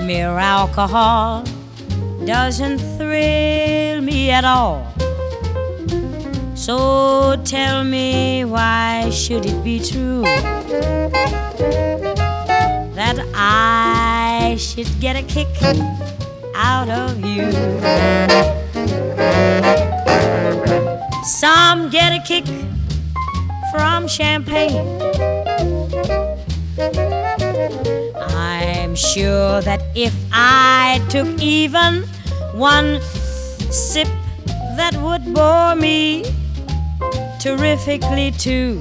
Mere alcohol doesn't thrill me at all. So tell me, why should it be true that I should get a kick out of you? Some get a kick from champagne. I'm sure that if I took even one sip, that would bore me terrifically too.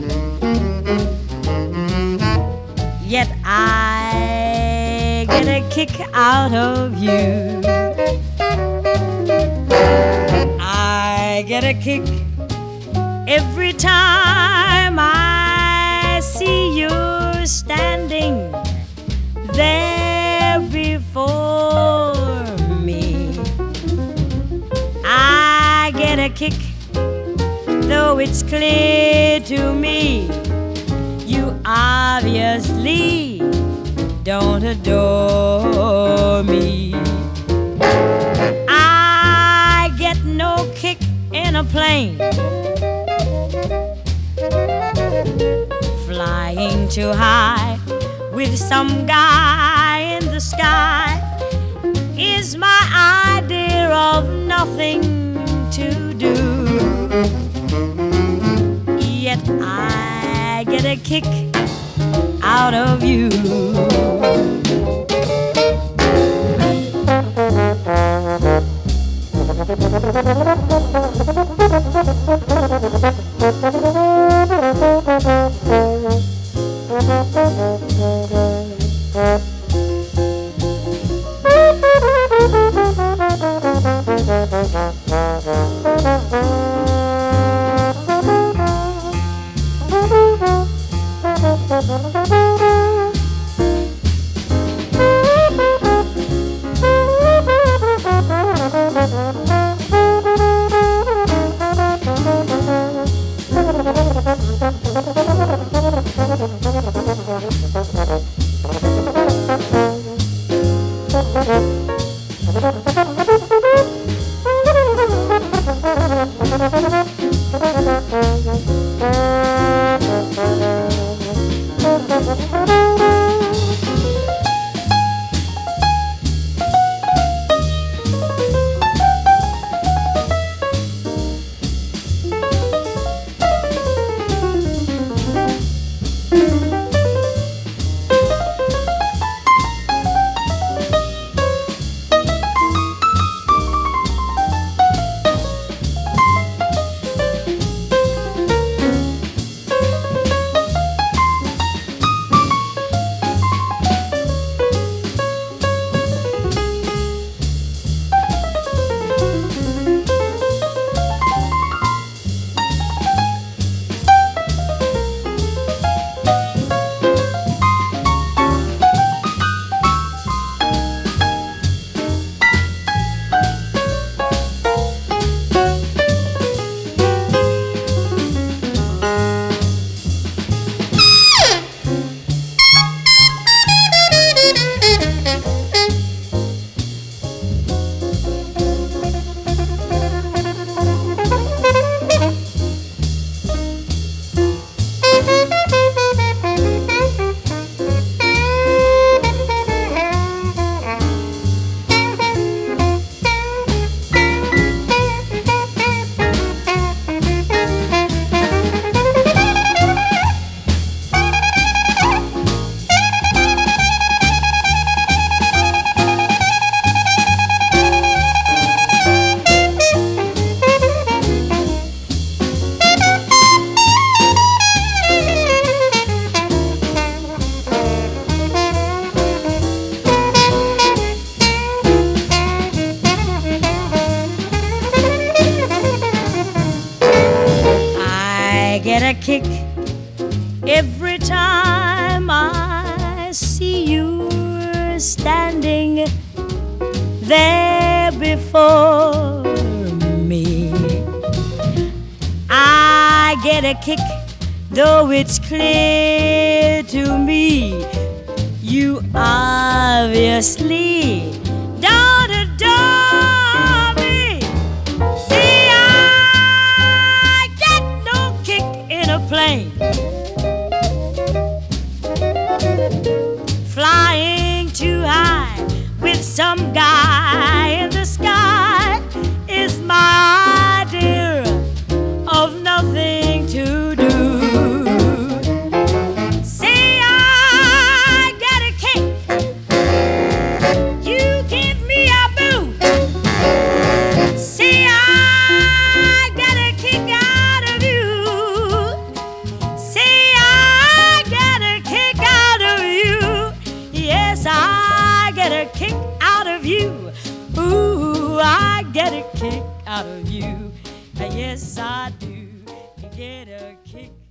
Yet I get a kick out of you. I get a kick every time I see you standing there before me. I get a kick, though it's clear to me you obviously don't adore me. I get no kick in a plane, flying too high with some guy in the sky is my idea of nothing to do. Yet I get a kick out of you. Get a kick every time I see you standing there before me. I get a kick, though it's clear to me you are obviously don't adore me. See, I get no kick in a plane, flying too high with some guy in the sky is my idea of nothing to do. See, I get a kick, you give me a boot. See, I get a kick out of you. See, I get a kick out of you. Yes, I get a kick out of you. Ooh, I get a kick out of you. Yes, I do get a kick